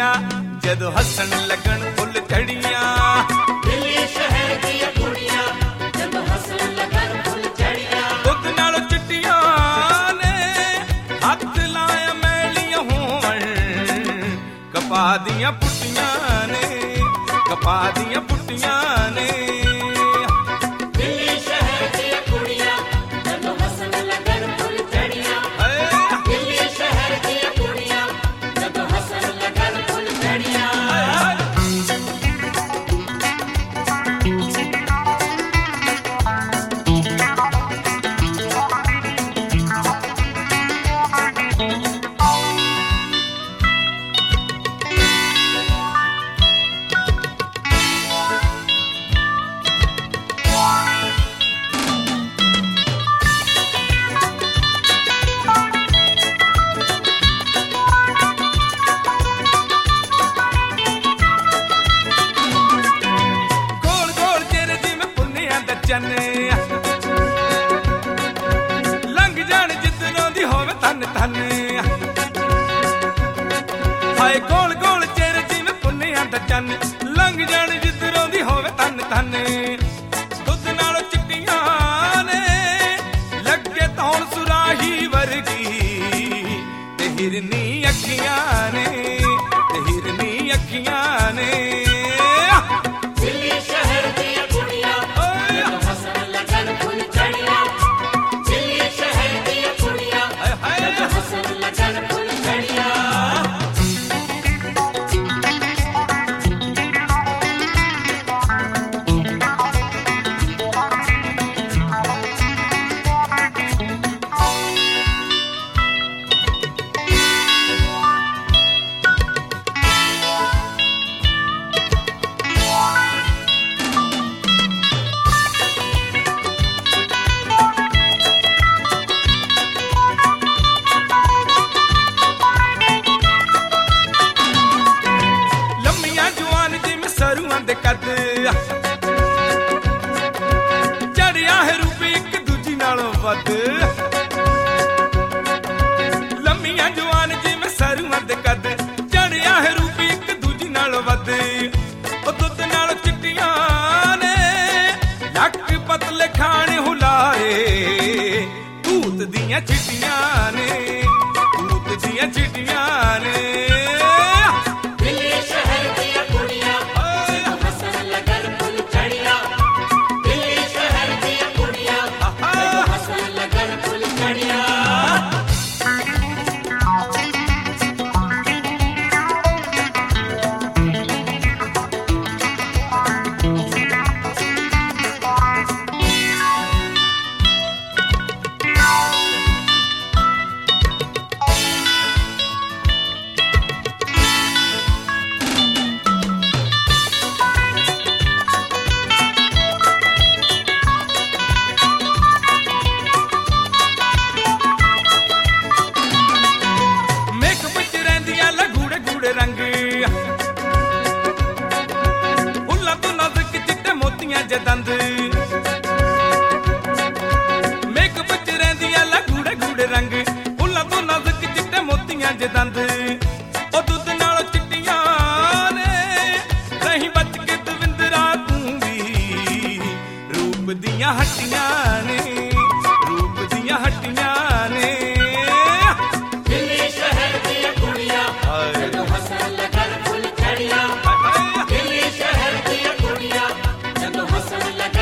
ਕੁੜੀਆਂ ਜਦੋਂ ਹੱਸਣ ਲੱਗਣ ਫੁੱਲ ਝੜੀਆਂ। ਦਿੱਲੀ ਸ਼ਹਿਰ ਦੀਆਂ ਕੁੜੀਆਂ ਜਦੋਂ ਹੱਸਣ ਲੱਗਣ ਫੁੱਲ ਝੜੀਆਂ। ਦੁੱਧ ਨਾਲ ਚਿੱਟੀਆਂ ਨੇ ਹੱਥ ਲਾਇਆ ਮੈਲੀਆਂ ਹੋਵਣ ਕਪਾਹ ਦੀਆਂ ਪੁੱਟੀਆਂ ਨੇ, ਕਪਾਹ ਦੀਆਂ ਪੁੱਟੀਆਂ ਨੇ। ਦਿੱਲੀ ਸ਼ਹਿਰ ਦੀਆਂ ਕੁੜੀਆਂ ਜਦੋਂ ਹੱਸਣ ਲੱਗਣ ਫੁੱਲ ਝੜੀਆਂ। ਦਿੱਲੀ ਸ਼ਹਿਰ ਦੀਆਂ ਕੁੜੀਆਂ ਜਦੋਂ ਹੱਸਣ ਲੱਗਣ ਫੁੱਲ ਝੜੀਆਂ। ਲੰਘ ਜਾਣ ਜਿੱਦਨੋਂ ਦੀ ਹੋਵੇ ਧੰਨ ਧੰਨ। ਹਾਏ ਗੋਲ ਗੋਲ ਚਿਹਰੇ ਜਿਵੇਂ ਪੁੰਨਿਆਂ ਦਾ ਚੰਨ, ਲੰਘ ਜਾਣ ਜਿੱਦਨੋਂ ਦੀ ਹੋਵੇ ਧੰਨ ਧੰਨ। ਦੁੱਧ ਨਾਲ ਚਿੱਟੀਆਂ ਨੇ ਲੱਗੇ ਧੌਣ ਸੁਰਾਹੀ ਵਰਗੀ ਤੇ ਹਿਰਨੀ ਅੱਖੀਆਂ ਨੇ, ਤੇ ਹਿਰਨੀ ਅੱਖੀਆਂ ਨੇ। ਦਿੱਲੀ ਸ਼ਹਿਰ ਦੀਆਂ ਕੁੜੀਆਂ ਜਦੋਂ ਹੱਸਣ ਲੱਗਣ ਫੁੱਲ ਝੜੀਆਂ। ਦਿੱਲੀ ਸ਼ਹਿਰ ਦੀਆਂ ਕੁੜੀਆਂ ਜਦੋਂ ਹੱਸਣ ਲੱਗਣ ਫੁੱਲ ਝੜੀਆਂ। ਦੇ ਕੱਦ ਚੜਿਆ ਹੈ ਰੂਪ ਇੱਕ ਦੂਜੀ ਨਾਲੋਂ ਵੱਧ। ਲੰਮੀਆਂ ਜਵਾਨ ਜਿਵੇਂ ਸਰੂਆਂ ਦੇ ਕੱਦ ਚੜਿਆ ਹੈ ਰੂਪ ਇੱਕ ਦੂਜੀ ਨਾਲੋਂ ਵੱਧ। ਉਹ ਦੁੱਧ ਨਾਲ ਚਿੱਟੀਆਂ ਨੇ ਲੱਕ ਪਤਲੇ ਖਾਣੇ ਹੁਲਾਰੇ ਤੂਤ ਦੀਆਂ ਚਿੱਟੀਆਂ ਨੇ, ਤੂਤ ਦੀਆਂ ਚਿੱਟੀਆਂ ਨੇ। ਦੰਦ ਮੇਕਅਪ ਚ ਰਹਿੰਦੀਆਂ ਲਾ ਗੂੜੇ ਗੂੜੇ ਰੰਗ, ਫੁੱਲਾਂ ਤੋਂ ਨਾਜ਼ੁਕ ਚਿੱਟੇ ਮੋਤੀਆਂ ਜੇ ਦੰਦ। ਉਹ ਦੁੱਧ ਨਾਲ ਚਿੱਟੀਆਂ ਨੇ ਰਹੀ ਬਚ ਕੇ ਦਵਿੰਦਰਾ ਤੂੰ ਵੀ ਰੂਪ ਦੀਆਂ ਹੱਟੀਆਂ ਨੇ, ਰੂਪ ਦੀਆਂ ਹੱਟੀਆਂ ਨੇ। ਦਿੱਲੀ ਸ਼ਹਿਰ ਦੀਆਂ ਕੁੜੀਆਂ ਜਦੋਂ ਹੱਸਣ ਲੱਗਣ ਫੁੱਲ ਝੜੀਆਂ। ਦਿੱਲੀ ਸ਼ਹਿਰ ਦੀਆਂ ਕੁੜੀਆਂ ਜਦੋਂ ਹੱਸਣ ਲੱਗਣ